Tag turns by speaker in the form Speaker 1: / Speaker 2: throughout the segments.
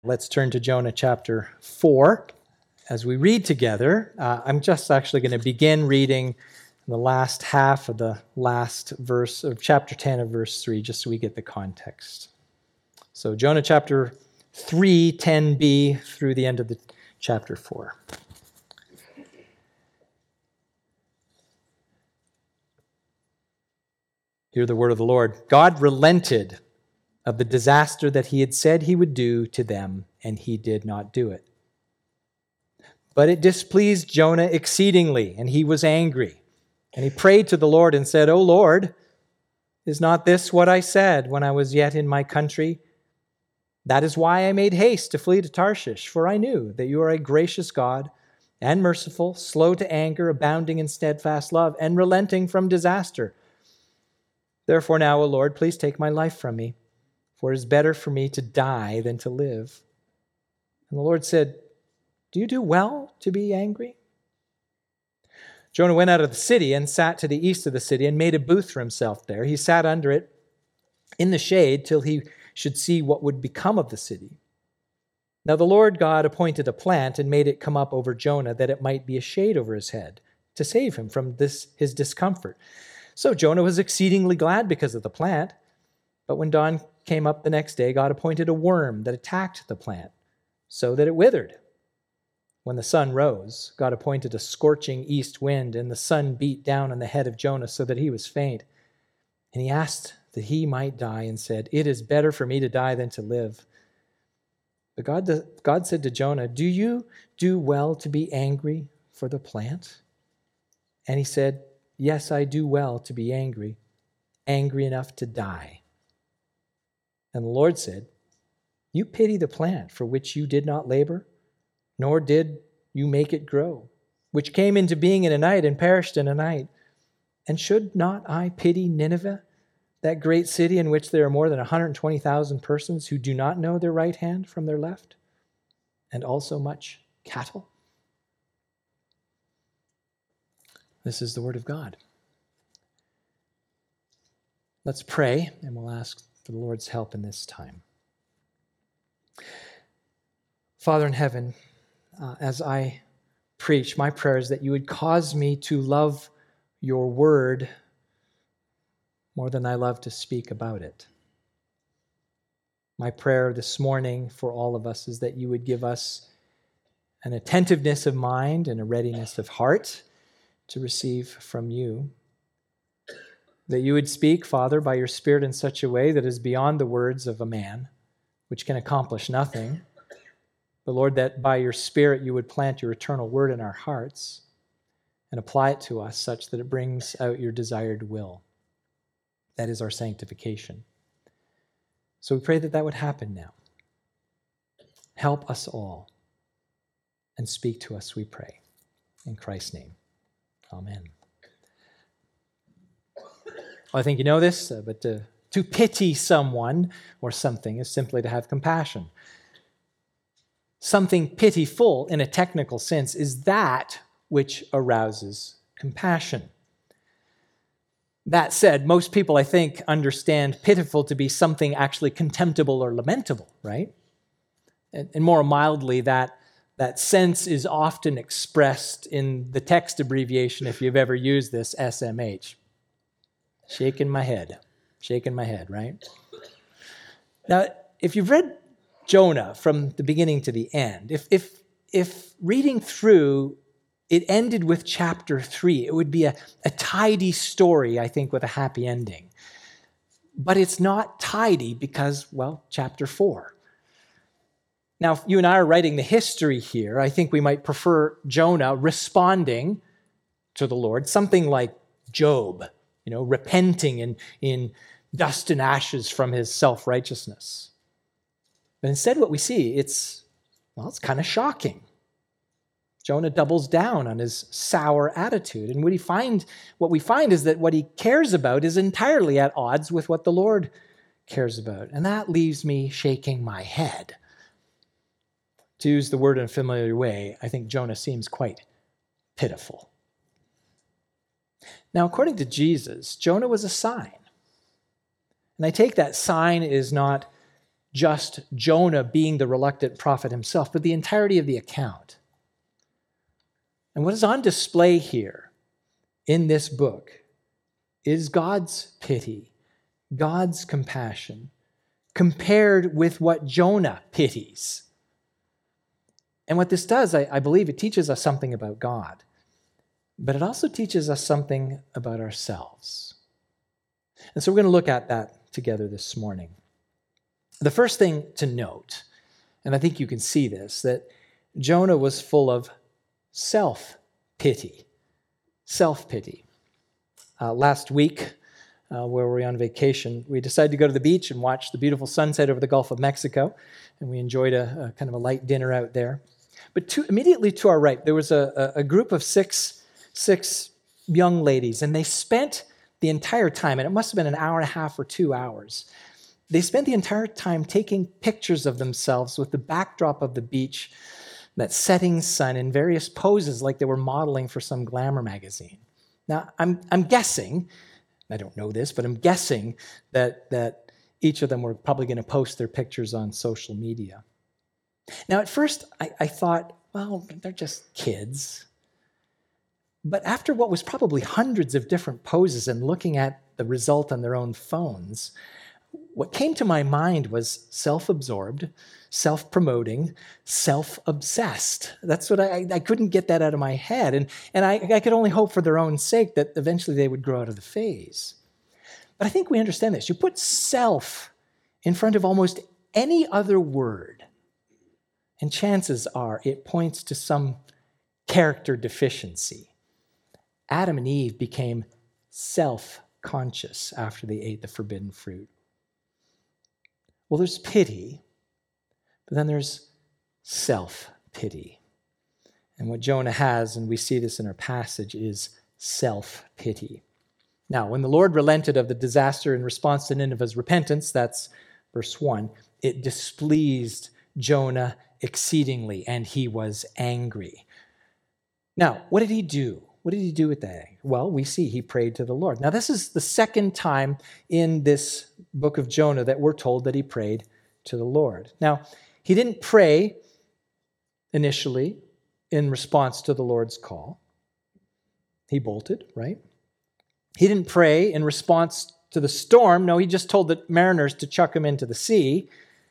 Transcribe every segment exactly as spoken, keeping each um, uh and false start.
Speaker 1: Let's turn to Jonah chapter four. As we read together, uh, I'm just actually going to begin reading the last half of the last verse of chapter ten of verse three, just so we get the context. So Jonah chapter three, ten b, through the end of the chapter four. Hear the word of the Lord. God relented of the disaster that he had said he would do to them, and he did not do it. But it displeased Jonah exceedingly, and he was angry. And he prayed to the Lord and said, O Lord, is not this what I said when I was yet in my country? That is why I made haste to flee to Tarshish, for I knew that you are a gracious God and merciful, slow to anger, abounding in steadfast love, and relenting from disaster. Therefore now, O Lord, please take my life from me, for it is better for me to die than to live. And the Lord said, Do you do well to be angry? Jonah went out of the city and sat to the east of the city and made a booth for himself there. He sat under it in the shade till he should see what would become of the city. Now the Lord God appointed a plant and made it come up over Jonah, that it might be a shade over his head, to save him from this his discomfort. So Jonah was exceedingly glad because of the plant. But when dawn came up the next day, God appointed a worm that attacked the plant, so that it withered. When the sun rose, God appointed a scorching east wind, and the sun beat down on the head of Jonah so that he was faint. And he asked that he might die and said, It is better for me to die than to live. But God, God said to Jonah, Do you do well to be angry for the plant? And he said, Yes, I do well to be angry, angry enough to die. And the Lord said, You pity the plant for which you did not labor, nor did you make it grow, which came into being in a night and perished in a night. And should not I pity Nineveh, that great city in which there are more than one hundred twenty thousand persons who do not know their right hand from their left, and also much cattle? This is the word of God. Let's pray, and we'll ask for the Lord's help in this time. Father in heaven, uh, as I preach, my prayer is that you would cause me to love your word more than I love to speak about it. My prayer this morning for all of us is that you would give us an attentiveness of mind and a readiness of heart to receive from you. That you would speak, Father, by your Spirit in such a way that is beyond the words of a man, which can accomplish nothing. But Lord, that by your Spirit you would plant your eternal word in our hearts and apply it to us such that it brings out your desired will. That is our sanctification. So we pray that that would happen now. Help us all and speak to us, we pray. In Christ's name, amen. Well, I think you know this, uh, but to, to pity someone or something is simply to have compassion. Something pitiful in a technical sense is that which arouses compassion. That said, most people, I think, understand pitiful to be something actually contemptible or lamentable, right? And, and more mildly, that, that sense is often expressed in the text abbreviation, if you've ever used this, S M H. Shaking my head, shaking my head, right? Now, if you've read Jonah from the beginning to the end, if if if reading through it ended with chapter three, it would be a, a tidy story, I think, with a happy ending. But it's not tidy because, well, chapter four. Now, if you and I are writing the history here, I think we might prefer Jonah responding to the Lord, something like Job, you know, repenting in, in dust and ashes from his self-righteousness. But instead what we see, it's, well, it's kind of shocking. Jonah doubles down on his sour attitude. And what, he find, what we find is that what he cares about is entirely at odds with what the Lord cares about. And that leaves me shaking my head. To use the word in a familiar way, I think Jonah seems quite pitiful. Now, according to Jesus, Jonah was a sign. And I take that sign is not just Jonah being the reluctant prophet himself, but the entirety of the account. And what is on display here in this book is God's pity, God's compassion, compared with what Jonah pities. And what this does, I, I believe, it teaches us something about God, but it also teaches us something about ourselves. And so we're going to look at that together this morning. The first thing to note, and I think you can see this, that Jonah was full of self-pity. Self-pity. Uh, last week, uh, where we were on vacation, we decided to go to the beach and watch the beautiful sunset over the Gulf of Mexico, and we enjoyed a, a kind of a light dinner out there. But to, immediately to our right, there was a, a group of six, six young ladies, and they spent the entire time, and it must have been an hour and a half or two hours, they spent the entire time taking pictures of themselves with the backdrop of the beach, that setting sun in various poses like they were modeling for some glamour magazine. Now, I'm I'm guessing, I don't know this, but I'm guessing that, that each of them were probably going to post their pictures on social media. Now, at first, I, I thought, well, they're just kids. But after what was probably hundreds of different poses and looking at the result on their own phones, what came to my mind was self-absorbed, self-promoting, self-obsessed. That's what I, I couldn't get that out of my head. And, and I, I could only hope for their own sake that eventually they would grow out of the phase. But I think we understand this. You put self in front of almost any other word, and chances are it points to some character deficiency. Adam and Eve became self-conscious after they ate the forbidden fruit. Well, there's pity, but then there's self-pity. And what Jonah has, and we see this in our passage, is self-pity. Now, when the Lord relented of the disaster in response to Nineveh's repentance, that's verse one, it displeased Jonah exceedingly, and he was angry. Now, what did he do? What did he do with that? Well, we see he prayed to the Lord. Now, this is the second time in this book of Jonah that we're told that he prayed to the Lord. Now, he didn't pray initially in response to the Lord's call. He bolted, right? He didn't pray in response to the storm. No, he just told the mariners to chuck him into the sea.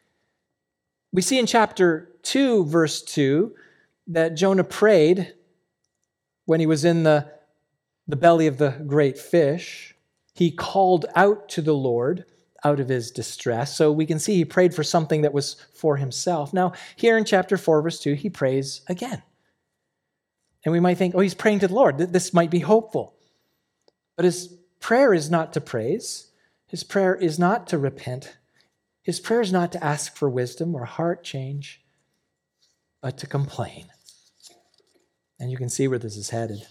Speaker 1: We see in chapter two, verse two, that Jonah prayed when he was in the, the belly of the great fish. He called out to the Lord out of his distress. So we can see he prayed for something that was for himself. Now, here in chapter four, verse two, he prays again. And we might think, oh, he's praying to the Lord. This might be hopeful. But his prayer is not to praise. His prayer is not to repent. His prayer is not to ask for wisdom or heart change, but to complain. And you can see where this is headed.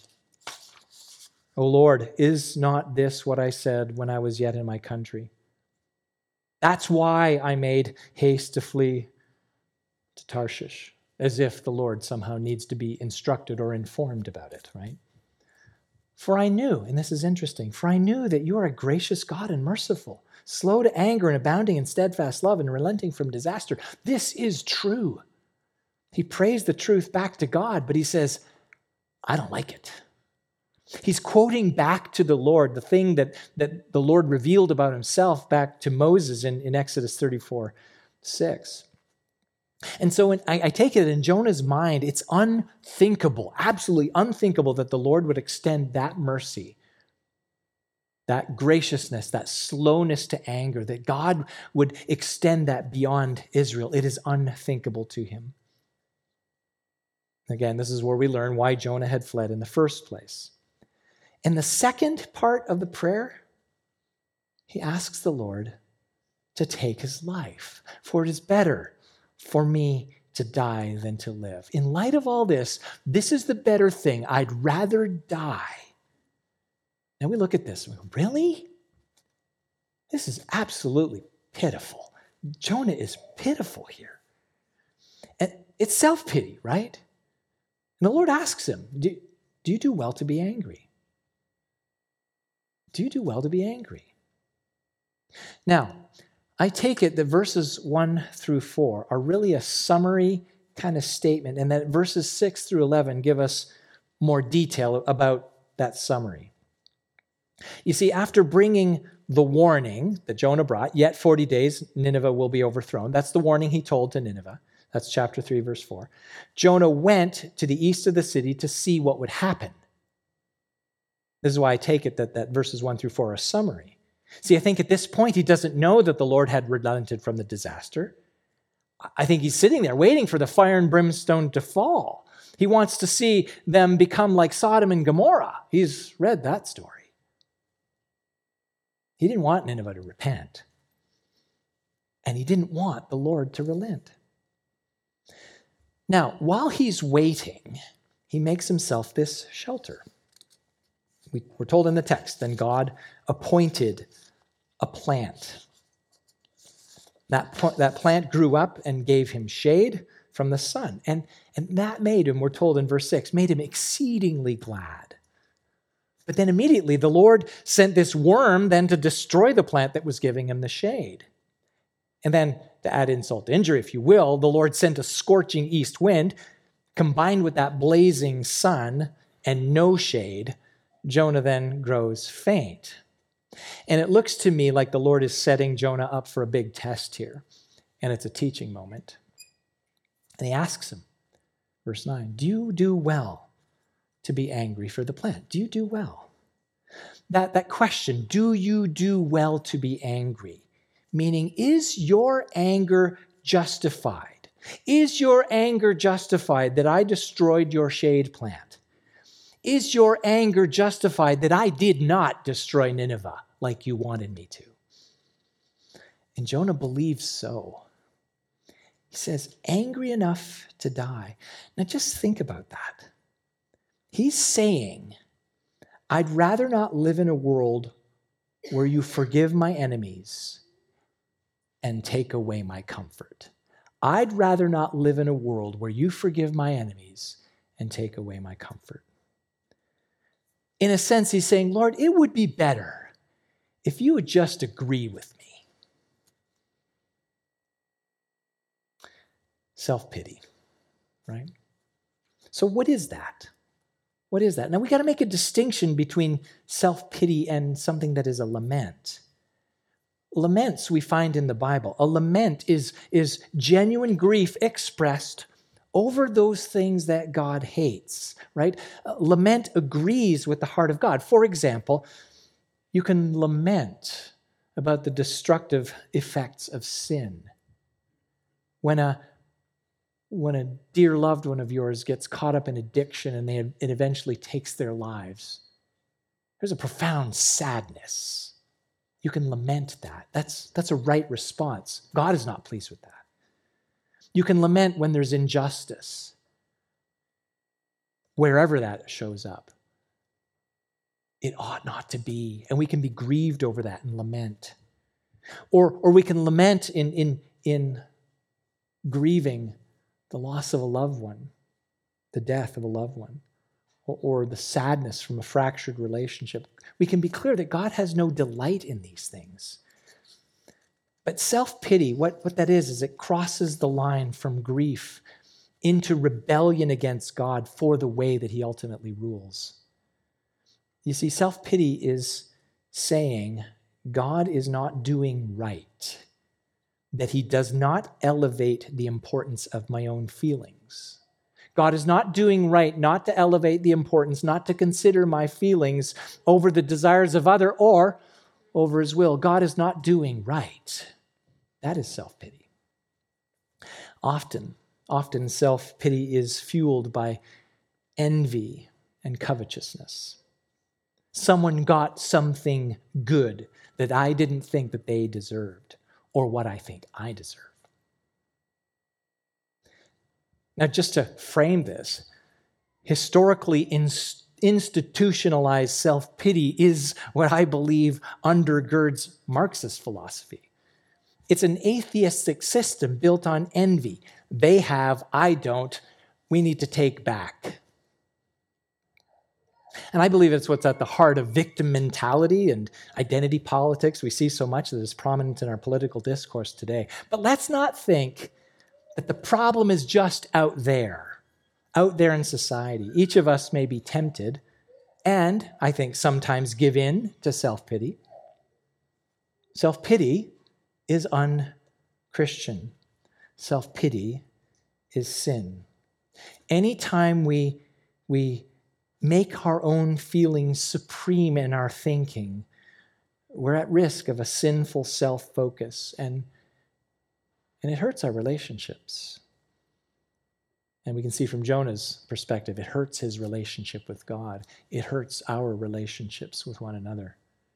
Speaker 1: O Lord, is not this what I said when I was yet in my country? That's why I made haste to flee to Tarshish, as if the Lord somehow needs to be instructed or informed about it, right? For I knew, and this is interesting, for I knew that you are a gracious God and merciful, slow to anger and abounding in steadfast love and relenting from disaster. This is true. He prays the truth back to God, but he says, I don't like it. He's quoting back to the Lord the thing that, that the Lord revealed about himself back to Moses in, in Exodus thirty-four six. And so when I, I take it in Jonah's mind, it's unthinkable, absolutely unthinkable that the Lord would extend that mercy, that graciousness, that slowness to anger, that God would extend that beyond Israel. It is unthinkable to him. Again, this is where we learn why Jonah had fled in the first place. In the second part of the prayer, he asks the Lord to take his life, for it is better for me to die than to live. In light of all this, this is the better thing. I'd rather die. Now we look at this and we go, really? This is absolutely pitiful. Jonah is pitiful here. And it's self-pity, right? And the Lord asks him, do, do you do well to be angry? Do you do well to be angry? Now, I take it that verses one through four are really a summary kind of statement, and that verses six through eleven give us more detail about that summary. You see, after bringing the warning that Jonah brought, yet forty days, Nineveh will be overthrown. That's the warning he told to Nineveh. That's chapter three, verse four. Jonah went to the east of the city to see what would happen. This is why I take it that, that verses one through four are a summary. See, I think at this point he doesn't know that the Lord had relented from the disaster. I think he's sitting there waiting for the fire and brimstone to fall. He wants to see them become like Sodom and Gomorrah. He's read that story. He didn't want Nineveh to repent. And he didn't want the Lord to relent. Now, while he's waiting, he makes himself this shelter. We, we're told in the text, then God appointed a plant. That, that plant grew up and gave him shade from the sun. And, and that made him, we're told in verse six, made him exceedingly glad. But then immediately the Lord sent this worm then to destroy the plant that was giving him the shade. And then, to add insult to injury, if you will, the Lord sent a scorching east wind, combined with that blazing sun and no shade. Jonah then grows faint. And it looks to me like the Lord is setting Jonah up for a big test here. And it's a teaching moment. And he asks him, verse nine, do you do well to be angry for the plant? Do you do well? That, that question, do you do well to be angry? Meaning, is your anger justified? Is your anger justified that I destroyed your shade plant? Is your anger justified that I did not destroy Nineveh like you wanted me to? And Jonah believes so. He says, angry enough to die. Now just think about that. He's saying, I'd rather not live in a world where you forgive my enemies and take away my comfort. I'd rather not live in a world where you forgive my enemies and take away my comfort. In a sense, he's saying, Lord, it would be better if you would just agree with me. Self-pity, right? So what is that? What is that? Now we got to make a distinction between self-pity and something that is a lament. Laments we find in the Bible. A lament is, is genuine grief expressed over those things that God hates, right? Uh, lament agrees with the heart of God. For example, you can lament about the destructive effects of sin. When a, when a dear loved one of yours gets caught up in addiction and they, it eventually takes their lives, there's a profound sadness. You can lament that. That's, that's a right response. God is not pleased with that. You can lament when there's injustice, wherever that shows up. It ought not to be, and we can be grieved over that and lament. Or, or we can lament in, in, in grieving the loss of a loved one, the death of a loved one, or, or the sadness from a fractured relationship. We can be clear that God has no delight in these things. But self-pity, what, what that is, is it crosses the line from grief into rebellion against God for the way that he ultimately rules. You see, self-pity is saying God is not doing right, that he does not elevate the importance of my own feelings. God is not doing right not to elevate the importance, not to consider my feelings over the desires of other or over his will. God is not doing right. That is self-pity. Often, often self-pity is fueled by envy and covetousness. Someone got something good that I didn't think that they deserved, or what I think I deserve. Now, just to frame this, historically inst- institutionalized self-pity is what I believe undergirds Marxist philosophy. It's an atheistic system built on envy. They have, I don't. We need to take back. And I believe it's what's at the heart of victim mentality and identity politics. We see so much that is prominent in our political discourse today. But let's not think that the problem is just out there, out there in society. Each of us may be tempted and, I think, sometimes give in to self-pity. Self-pity is un-Christian. Self-pity is sin. Anytime we, we make our own feelings supreme in our thinking, we're at risk of a sinful self-focus, and, and it hurts our relationships. And we can see from Jonah's perspective, it hurts his relationship with God. It hurts our relationships with one another.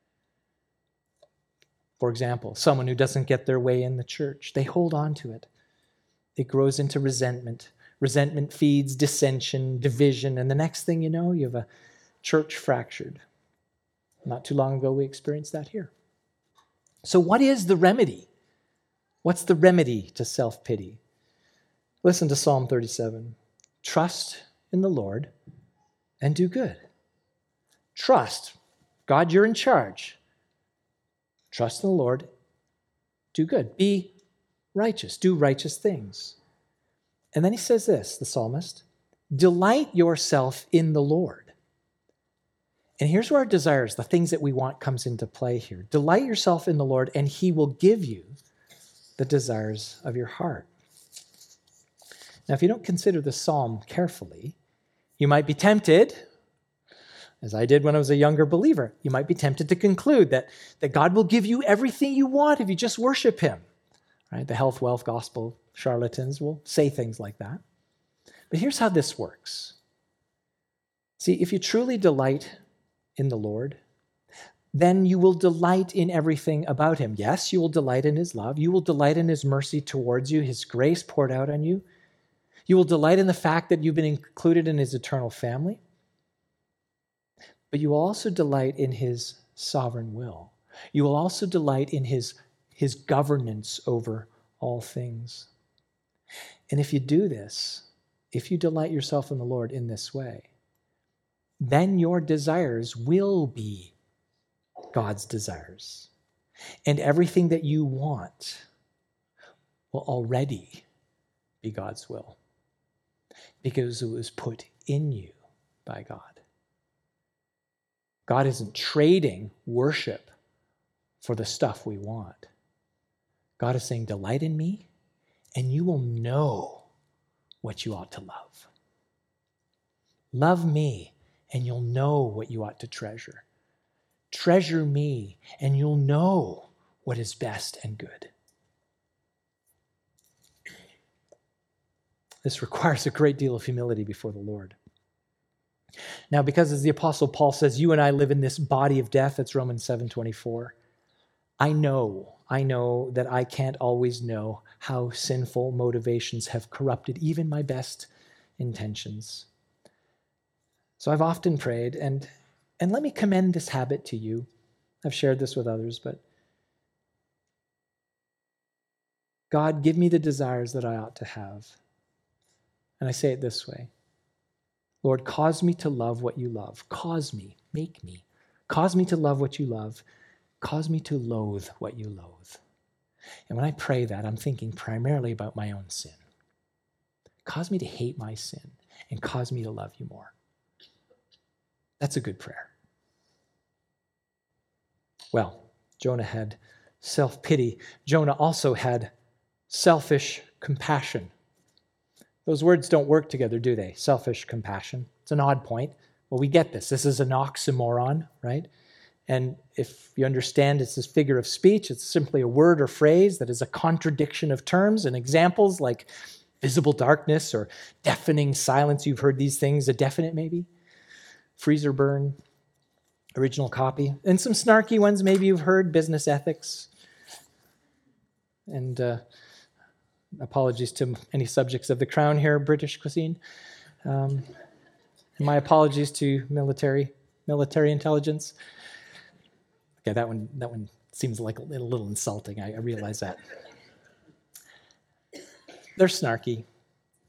Speaker 1: For example, someone who doesn't get their way in the church, they hold on to it. It grows into resentment. Resentment feeds dissension, division, and the next thing you know, you have a church fractured. Not too long ago, we experienced that here. So what is the remedy? What's the remedy to self-pity? Listen to Psalm thirty-seven. Trust in the Lord and do good. Trust. God, you're in charge. Trust in the Lord. Do good. Be righteous. Do righteous things. And then he says this, the psalmist, delight yourself in the Lord. And here's where our desires, the things that we want, comes into play here. Delight yourself in the Lord, and he will give you the desires of your heart. Now, if you don't consider the psalm carefully, you might be tempted, as I did when I was a younger believer, you might be tempted to conclude that, that God will give you everything you want if you just worship him. Right? The health, wealth, gospel charlatans will say things like that. But here's how this works. See, if you truly delight in the Lord, then you will delight in everything about him. Yes, you will delight in his love. You will delight in his mercy towards you, his grace poured out on you. You will delight in the fact that you've been included in his eternal family. But you will also delight in his sovereign will. You will also delight in his, his governance over all things. And if you do this, if you delight yourself in the Lord in this way, then your desires will be God's desires. And everything that you want will already be God's will, because it was put in you by God. God isn't trading worship for the stuff we want. God is saying, delight in me, and you will know what you ought to love. Love me, and you'll know what you ought to treasure. Treasure me, and you'll know what is best and good. This requires a great deal of humility before the Lord. Now, because as the Apostle Paul says, you and I live in this body of death, that's Romans seven twenty-four, I know, I know that I can't always know how sinful motivations have corrupted even my best intentions. So I've often prayed, and, and let me commend this habit to you. I've shared this with others, but God, give me the desires that I ought to have. And I say it this way. Lord, cause me to love what you love. Cause me, make me. Cause me to love what you love. Cause me to loathe what you loathe. And when I pray that, I'm thinking primarily about my own sin. Cause me to hate my sin and cause me to love you more. That's a good prayer. Well, Jonah had self-pity. Jonah also had selfish compassion. Those words don't work together, do they? Selfish compassion. It's an odd point. Well, we get this. This is an oxymoron, right? And if you understand it's this figure of speech, it's simply a word or phrase that is a contradiction of terms and examples like visible darkness or deafening silence. You've heard these things, a definite maybe, freezer burn, original copy. And some snarky ones maybe you've heard, business ethics. And uh, apologies to any subjects of the crown here, British cuisine. Um, my apologies to military military intelligence. Okay, that one that one seems like a little, a little insulting. I, I realize that. They're snarky.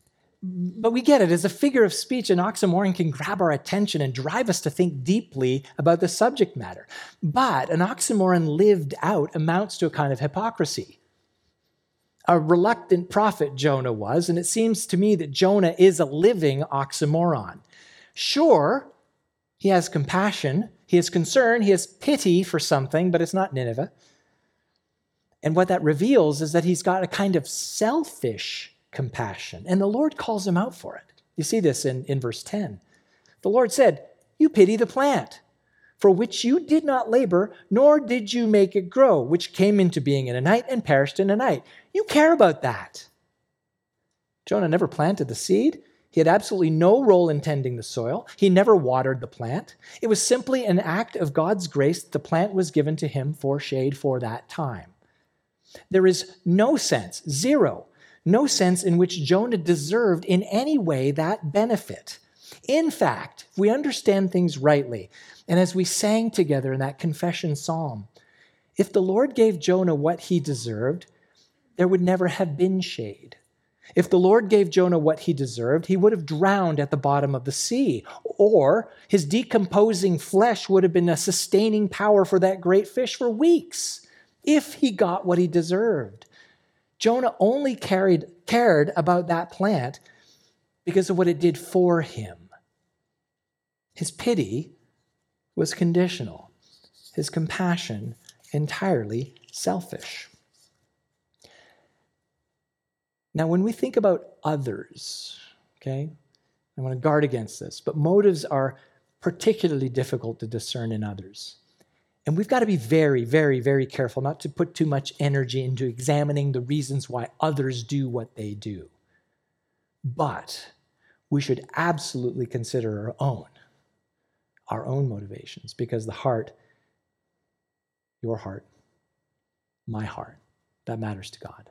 Speaker 1: But we get it. As a figure of speech, an oxymoron can grab our attention and drive us to think deeply about the subject matter. But an oxymoron lived out amounts to a kind of hypocrisy. A reluctant prophet Jonah was, and it seems to me that Jonah is a living oxymoron. Sure, he has compassion, he has concern, he has pity for something, but it's not Nineveh. And what that reveals is that he's got a kind of selfish compassion, and the Lord calls him out for it. You see this in, in verse ten. The Lord said, "You pity the plant, for which you did not labor, nor did you make it grow, which came into being in a night and perished in a night." You care about that. Jonah never planted the seed. He had absolutely no role in tending the soil. He never watered the plant. It was simply an act of God's grace that the plant was given to him for shade for that time. There is no sense, zero, no sense in which Jonah deserved in any way that benefit. In fact, if we understand things rightly, and as we sang together in that confession psalm, if the Lord gave Jonah what he deserved, there would never have been shade. If the Lord gave Jonah what he deserved, he would have drowned at the bottom of the sea, or his decomposing flesh would have been a sustaining power for that great fish for weeks, if he got what he deserved. Jonah only carried, cared about that plant because of what it did for him. His pity was conditional, his compassion entirely selfish. Now, when we think about others, okay, I want to guard against this, but motives are particularly difficult to discern in others. And we've got to be very, very, very careful not to put too much energy into examining the reasons why others do what they do. But we should absolutely consider our own, our own motivations, because the heart, your heart, my heart, that matters to God.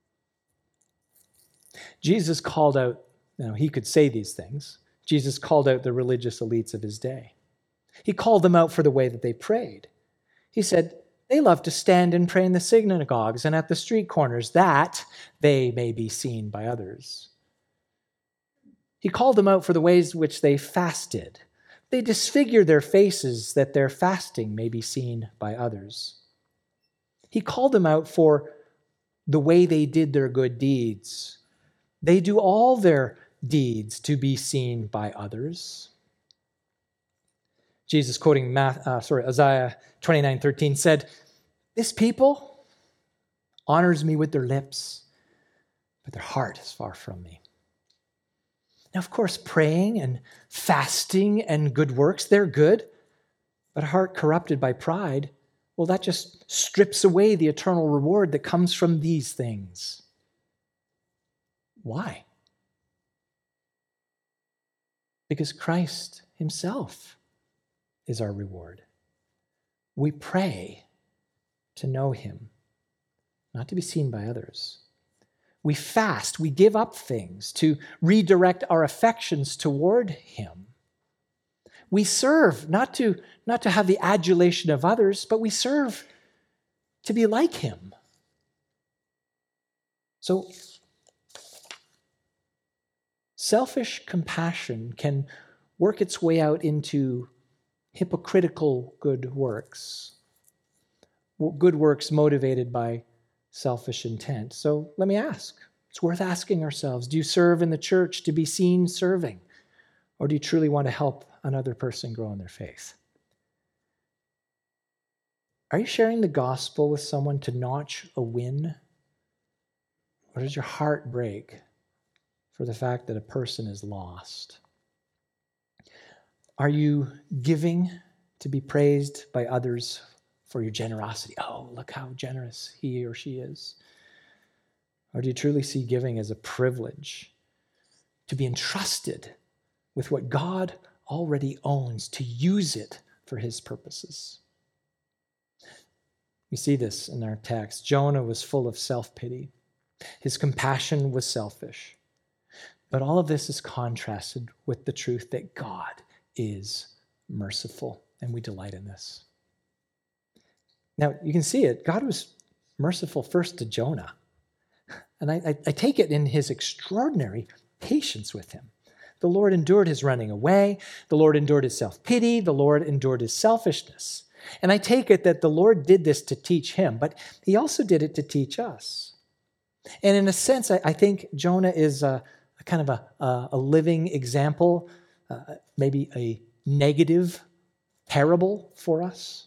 Speaker 1: Jesus called out, you know, he could say these things. Jesus called out the religious elites of his day. He called them out for the way that they prayed. He said, they love to stand and pray in the synagogues and at the street corners, that they may be seen by others. He called them out for the ways which they fasted. They disfigure their faces that their fasting may be seen by others. He called them out for the way they did their good deeds. They do all their deeds to be seen by others. Jesus, quoting Math, uh, sorry, Isaiah twenty-nine thirteen, said, "This people honors me with their lips, but their heart is far from me." Now, of course, praying and fasting and good works, they're good, but a heart corrupted by pride, well, that just strips away the eternal reward that comes from these things. Why? Because Christ himself is our reward. We pray to know him, not to be seen by others. We fast, we give up things to redirect our affections toward him. We serve, not to, not to have the adulation of others, but we serve to be like him. So, selfish compassion can work its way out into hypocritical good works, good works motivated by selfish intent. So let me ask, it's worth asking ourselves, do you serve in the church to be seen serving? Or do you truly want to help another person grow in their faith? Are you sharing the gospel with someone to notch a win? Or does your heart break for the fact that a person is lost? Are you giving to be praised by others for your generosity? Oh, look how generous he or she is. Or do you truly see giving as a privilege to be entrusted with what God already owns, to use it for his purposes? We see this in our text. Jonah was full of self-pity. His compassion was selfish. But all of this is contrasted with the truth that God is merciful, and we delight in this. Now, you can see it. God was merciful first to Jonah. And I, I, I take it in his extraordinary patience with him. The Lord endured his running away. The Lord endured his self-pity. The Lord endured his selfishness. And I take it that the Lord did this to teach him, but he also did it to teach us. And in a sense, I, I think Jonah is a, a kind of a, a, a living example, uh, maybe a negative parable for us.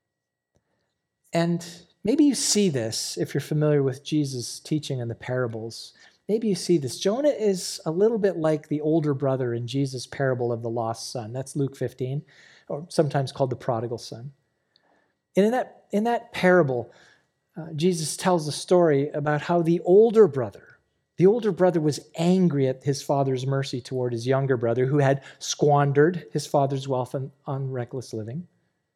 Speaker 1: And maybe you see this if you're familiar with Jesus' teaching in the parables. Maybe you see this. Jonah is a little bit like the older brother in Jesus' parable of the lost son. That's Luke fifteen, or sometimes called the prodigal son. And in that, in that parable, uh, Jesus tells a story about how the older brother, the older brother was angry at his father's mercy toward his younger brother who had squandered his father's wealth on, on reckless living.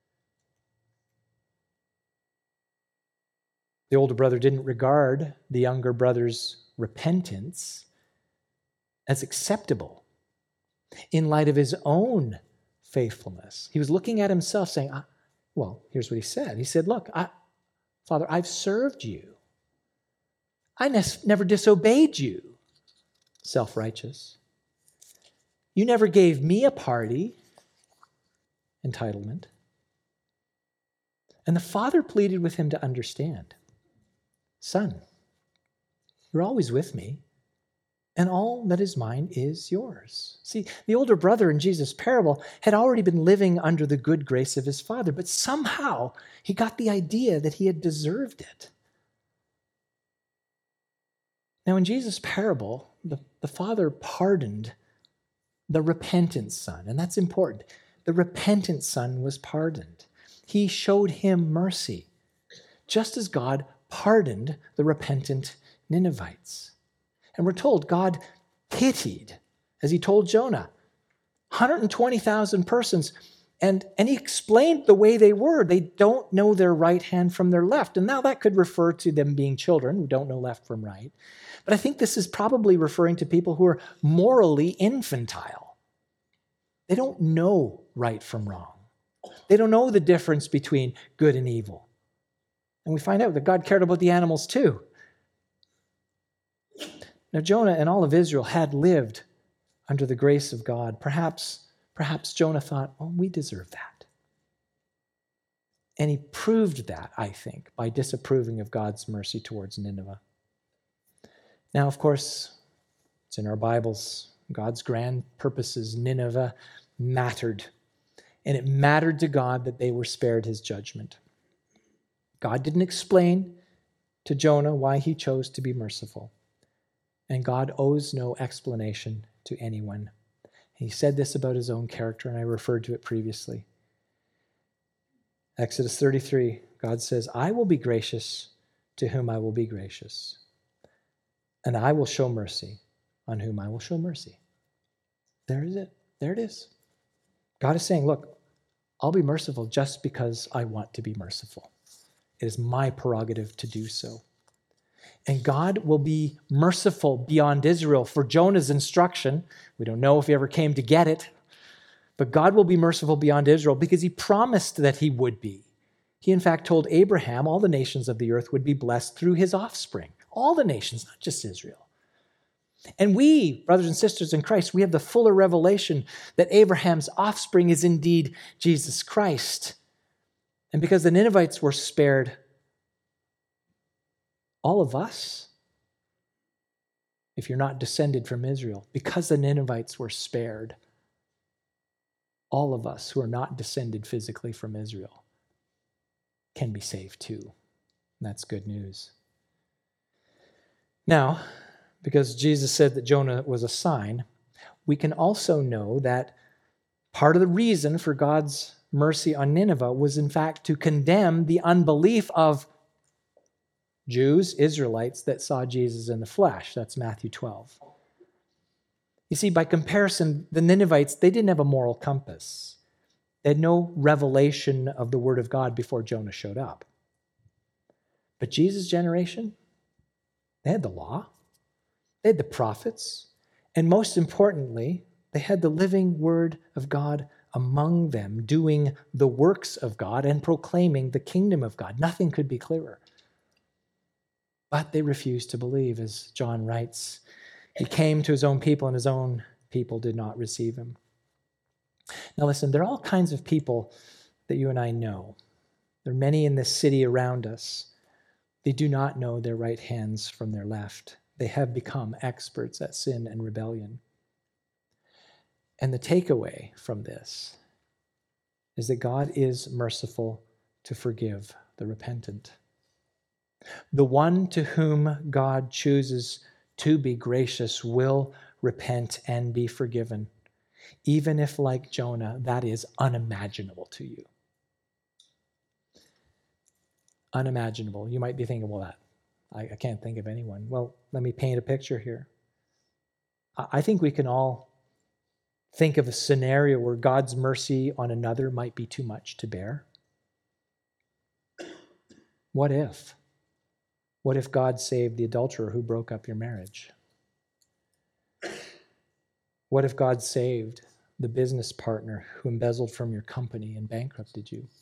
Speaker 1: The older brother didn't regard the younger brother's repentance as acceptable in light of his own faithfulness. He was looking at himself saying, well, here's what he said. He said, look, I, Father, I've served you. I ne- never disobeyed you, self-righteous. You never gave me a party, entitlement. And the father pleaded with him to understand. Son, you're always with me, and all that is mine is yours. See, the older brother in Jesus' parable had already been living under the good grace of his father, but somehow he got the idea that he had deserved it. Now, in Jesus' parable, the, the father pardoned the repentant son, and that's important. The repentant son was pardoned. He showed him mercy, just as God pardoned the repentant Ninevites. And we're told God pitied, as he told Jonah, one hundred twenty thousand persons, and, and he explained the way they were. They don't know their right hand from their left. And now that could refer to them being children who don't know left from right. But I think this is probably referring to people who are morally infantile. They don't know right from wrong. They don't know the difference between good and evil. And we find out that God cared about the animals too. Now, Jonah and all of Israel had lived under the grace of God. Perhaps, perhaps Jonah thought, oh, we deserve that. And he proved that, I think, by disapproving of God's mercy towards Nineveh. Now, of course, it's in our Bibles. God's grand purposes, Nineveh mattered. And it mattered to God that they were spared his judgment. God didn't explain to Jonah why he chose to be merciful. And God owes no explanation to anyone. He said this about his own character, and I referred to it previously. Exodus thirty-three, God says, I will be gracious to whom I will be gracious, and I will show mercy on whom I will show mercy. There is it. There it is. God is saying, look, I'll be merciful just because I want to be merciful. It is my prerogative to do so. And God will be merciful beyond Israel for Jonah's instruction. We don't know if he ever came to get it, but God will be merciful beyond Israel because he promised that he would be. He, in fact, told Abraham all the nations of the earth would be blessed through his offspring. All the nations, not just Israel. And we, brothers and sisters in Christ, we have the fuller revelation that Abraham's offspring is indeed Jesus Christ. And because the Ninevites were spared, all of us, if you're not descended from Israel, because the Ninevites were spared, all of us who are not descended physically from Israel can be saved too. And that's good news. Now, because Jesus said that Jonah was a sign, we can also know that part of the reason for God's mercy on Nineveh was in fact to condemn the unbelief of Jews, Israelites, that saw Jesus in the flesh. That's Matthew twelve. You see, by comparison, the Ninevites, they didn't have a moral compass. They had no revelation of the word of God before Jonah showed up. But Jesus' generation, they had the law. They had the prophets. And most importantly, they had the living word of God among them, doing the works of God and proclaiming the kingdom of God. Nothing could be clearer. But they refused to believe, as John writes He came to his own people, and his own people did not receive him. Now listen, there are all kinds of people that you and I know. There are many in this city around us. They do not know their right hands from their left. They have become experts at sin and rebellion. And the takeaway from this is that God is merciful to forgive the repentant. The one to whom God chooses to be gracious will repent and be forgiven, even if, like Jonah, that is unimaginable to you. Unimaginable. You might be thinking, well, that I, I can't think of anyone. Well, let me paint a picture here. I, I think we can all think of a scenario where God's mercy on another might be too much to bear. What if? What if God saved the adulterer who broke up your marriage? What if God saved the business partner who embezzled from your company and bankrupted you?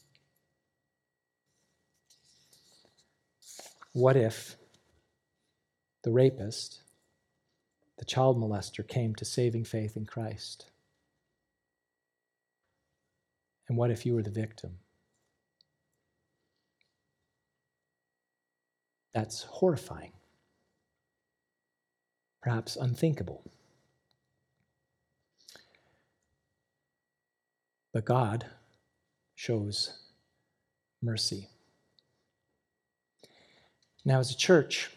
Speaker 1: What if the rapist, the child molester, came to saving faith in Christ? And what if you were the victim? That's horrifying, perhaps unthinkable. But God shows mercy. Now, as a church,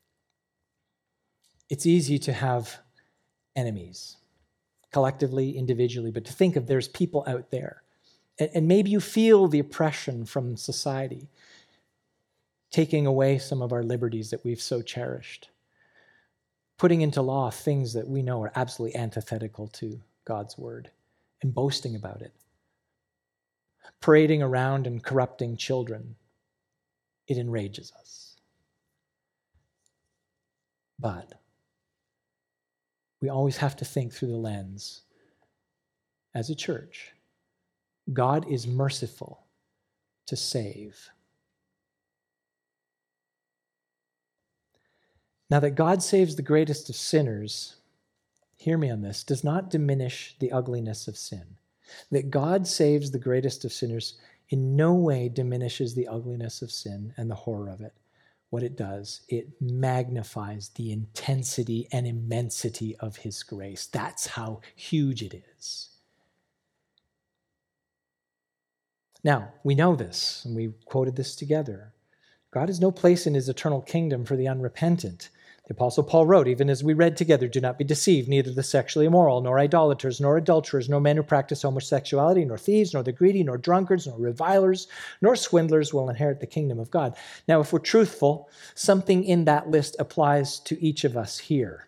Speaker 1: it's easy to have enemies, collectively, individually, but to think of there's people out there. And maybe you feel the oppression from society, taking away some of our liberties that we've so cherished, putting into law things that we know are absolutely antithetical to God's word, and boasting about it, parading around and corrupting children. It enrages us. But we always have to think through the lens, as a church, God is merciful to save. Now, that God saves the greatest of sinners, hear me on this, does not diminish the ugliness of sin. That God saves the greatest of sinners in no way diminishes the ugliness of sin and the horror of it. What it does, it magnifies the intensity and immensity of his grace. That's how huge it is. Now, we know this, and we quoted this together. God has no place in his eternal kingdom for the unrepentant. The Apostle Paul wrote, even as we read together, do not be deceived, neither the sexually immoral, nor idolaters, nor adulterers, nor men who practice homosexuality, nor thieves, nor the greedy, nor drunkards, nor revilers, nor swindlers will inherit the kingdom of God. Now, if we're truthful, something in that list applies to each of us here.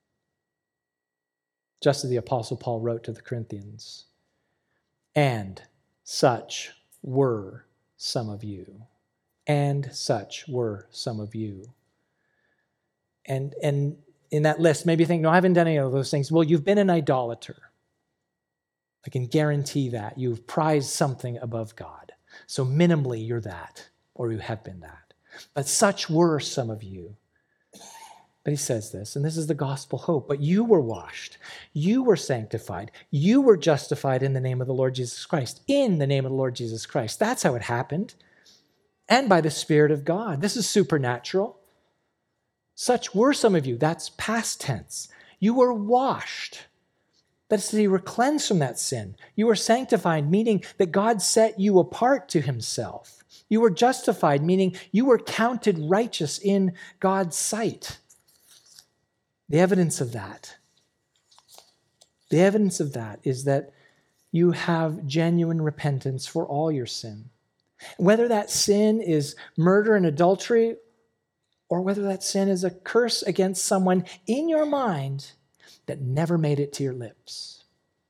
Speaker 1: Just as the Apostle Paul wrote to the Corinthians. And such were some of you. And such were some of you. And, and in that list, maybe you think, no, I haven't done any of those things. Well, you've been an idolater. I can guarantee that. You've prized something above God. So minimally, you're that, or you have been that. But such were some of you. But he says this, and this is the gospel hope. But you were washed. You were sanctified. You were justified in the name of the Lord Jesus Christ. In the name of the Lord Jesus Christ. That's how it happened. And by the Spirit of God. This is supernatural. Such were some of you. That's past tense. You were washed. That is, you were cleansed from that sin. You were sanctified, meaning that God set you apart to himself. You were justified, meaning you were counted righteous in God's sight. The evidence of that, the evidence of that is that you have genuine repentance for all your sin. Whether that sin is murder and adultery, or whether that sin is a curse against someone in your mind that never made it to your lips.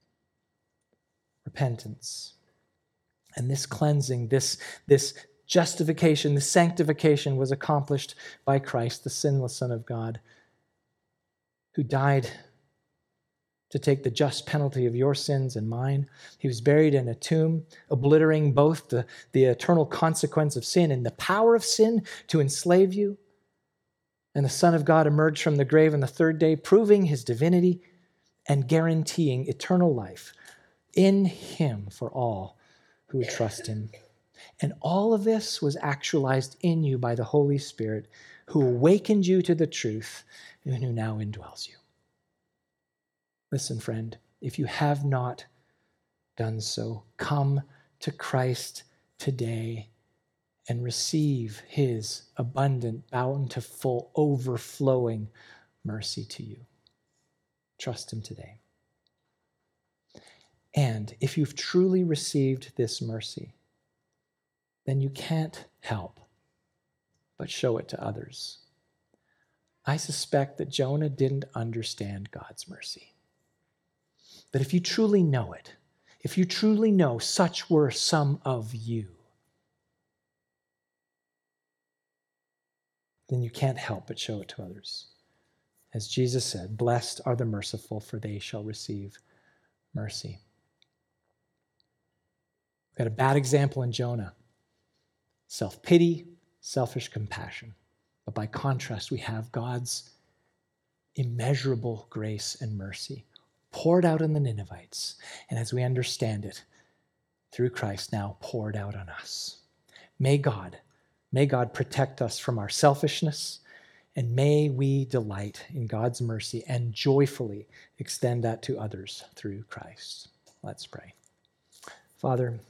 Speaker 1: Repentance. And this cleansing, this, this justification, this sanctification was accomplished by Christ, the sinless Son of God, who died to take the just penalty of your sins and mine. He was buried in a tomb, obliterating both the, the eternal consequence of sin and the power of sin to enslave you. And the Son of God emerged from the grave on the third day, proving his divinity and guaranteeing eternal life in him for all who would trust him. And all of this was actualized in you by the Holy Spirit, who awakened you to the truth and who now indwells you. Listen, friend, if you have not done so, come to Christ today and receive his abundant, bountiful, overflowing mercy to you. Trust him today. And if you've truly received this mercy, then you can't help but show it to others. I suspect that Jonah didn't understand God's mercy. But if you truly know it, if you truly know such were some of you, then you can't help but show it to others. As Jesus said, blessed are the merciful, for they shall receive mercy. We've got a bad example in Jonah. Self-pity, selfish compassion. But by contrast, we have God's immeasurable grace and mercy poured out on the Ninevites, and as we understand it, through Christ now poured out on us. May God, may God protect us from our selfishness, and may we delight in God's mercy and joyfully extend that to others through Christ. Let's pray. Father,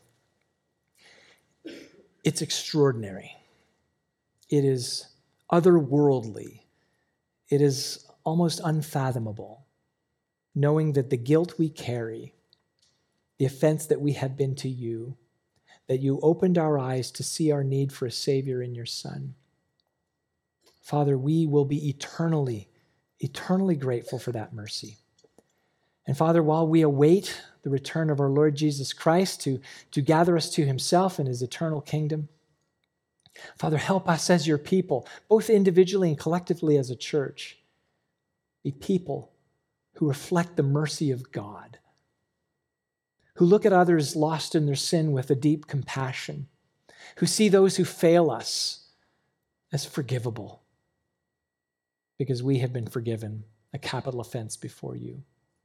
Speaker 1: it's extraordinary. It is otherworldly. It is almost unfathomable, knowing that the guilt we carry, the offense that we have been to you, that you opened our eyes to see our need for a Savior in your Son. Father, we will be eternally, eternally grateful for that mercy. And Father, while we await the return of our Lord Jesus Christ to, to gather us to himself in his eternal kingdom, Father, help us as your people, both individually and collectively as a church, be people who reflect the mercy of God, who look at others lost in their sin with a deep compassion, who see those who fail us as forgivable because we have been forgiven a capital offense before you.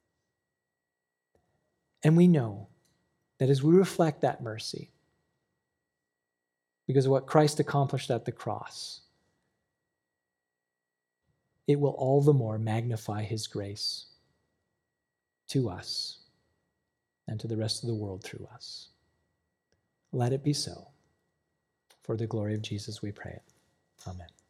Speaker 1: And we know that as we reflect that mercy, because of what Christ accomplished at the cross, it will all the more magnify his grace to us and to the rest of the world through us. Let it be so. For the glory of Jesus we pray it. Amen.